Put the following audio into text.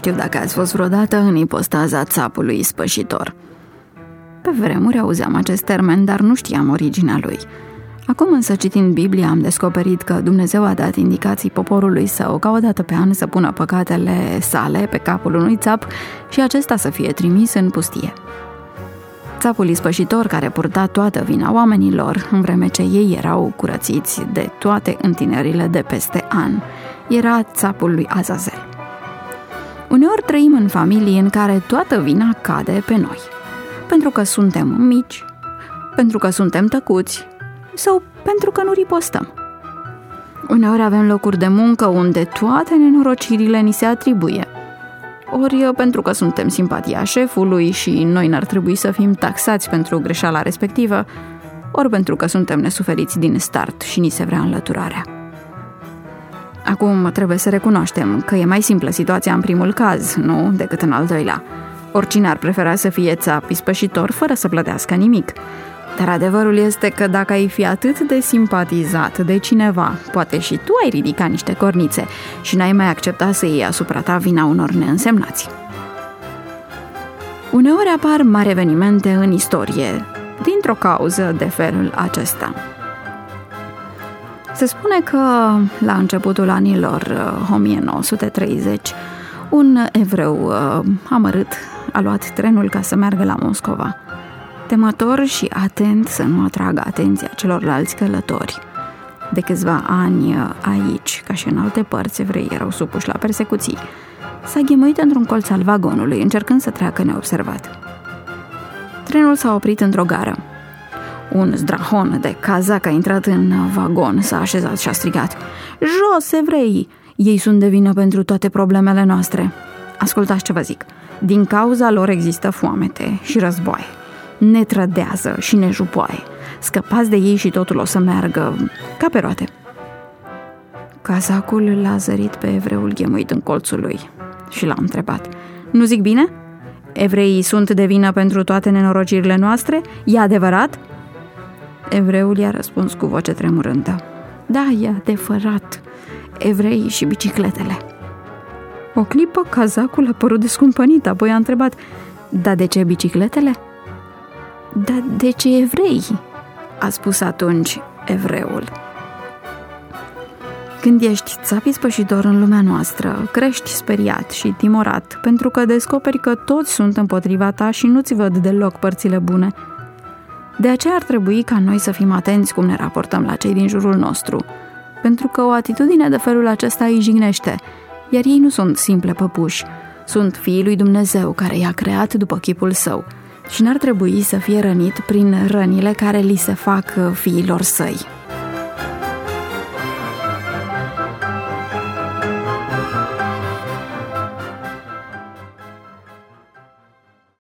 știu dacă ați fost vreodată în ipostaza țapului ispășitor. Pe vremuri auzeam acest termen, dar nu știam originea lui. Acum însă, citind Biblia, am descoperit că Dumnezeu a dat indicații poporului său ca o dată pe an să pună păcatele sale pe capul unui țap și acesta să fie trimis în pustie. Țapul ispășitor care purta toată vina oamenilor, în vreme ce ei erau curățiți de toate întinerile de peste an, era țapul lui Azazel. Uneori trăim în familii în care toată vina cade pe noi, pentru că suntem mici, pentru că suntem tăcuți sau pentru că nu ripostăm. Uneori avem locuri de muncă unde toate nenorocirile ni se atribuie, ori pentru că suntem simpatia șefului și noi n-ar trebui să fim taxați pentru greșeala respectivă, ori pentru că suntem nesuferiți din start și ni se vrea înlăturarea. Acum trebuie să recunoaștem că e mai simplă situația în primul caz, nu decât în al doilea. Oricine ar prefera să fie țap ispășitor fără să plătească nimic. Dar adevărul este că dacă ai fi atât de simpatizat de cineva, poate și tu ai ridicat niște cornițe și n-ai mai accepta să iei asupra ta vina unor neînsemnați. Uneori apar mari evenimente în istorie, dintr-o cauză de felul acesta. Se spune că la începutul anilor 1930, un evreu amărât a luat trenul ca să meargă la Moscova, temător și atent să nu atragă atenția celorlalți călători. De câțiva ani aici, ca și în alte părți, evreii erau supuși la persecuții. S-a ghemuit într-un colț al vagonului, încercând să treacă neobservat. Trenul s-a oprit într-o gară. Un zdrahon de cazac a intrat în vagon, s-a așezat și a strigat: "Jos, evreii! Ei sunt de vină pentru toate problemele noastre. Ascultați ce vă zic. Din cauza lor există foamete și războaie. Ne trădează și ne jupoaie. Scăpați de ei și totul o să meargă ca pe roate." Cazacul l-a zărit pe evreul ghemuit în colțul lui și l-a întrebat: "Nu zic bine? Evreii sunt de vină pentru toate nenorocirile noastre? E adevărat?" Evreul i-a răspuns cu voce tremurândă: "Da, e adevărat. Evreii și bicicletele." O clipă, cazacul a părut descumpănit, apoi a întrebat: "Da, de ce bicicletele?" "Da, de ce evrei?" a spus atunci evreul. Când ești țap ispășitor în lumea noastră, crești speriat și timorat, pentru că descoperi că toți sunt împotriva ta și nu-ți văd deloc părțile bune. De aceea ar trebui ca noi să fim atenți cum ne raportăm la cei din jurul nostru, pentru că o atitudine de felul acesta îi jignește, iar ei nu sunt simple păpuși, sunt fiii lui Dumnezeu care i-a creat după chipul său și n-ar trebui să fie rănit prin rănile care li se fac fiilor săi.